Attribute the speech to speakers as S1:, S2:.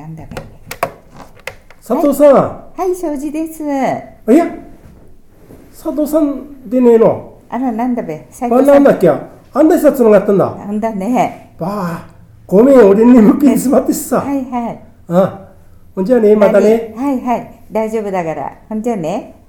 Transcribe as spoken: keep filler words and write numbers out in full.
S1: なんだべ。
S2: 佐藤さん。
S1: はい、庄司です。
S2: いや、佐藤さんでねえの。
S1: あら、なんだべ。
S2: あ、なんだっけ。あんだしさつながったんだ。
S1: なんだね。
S2: ばあ、ごめん、俺に向けてしまってさ。
S1: はいはい。
S2: あ、ほんじゃね、またね。
S1: はいはい。大丈夫だから。ほんじゃね。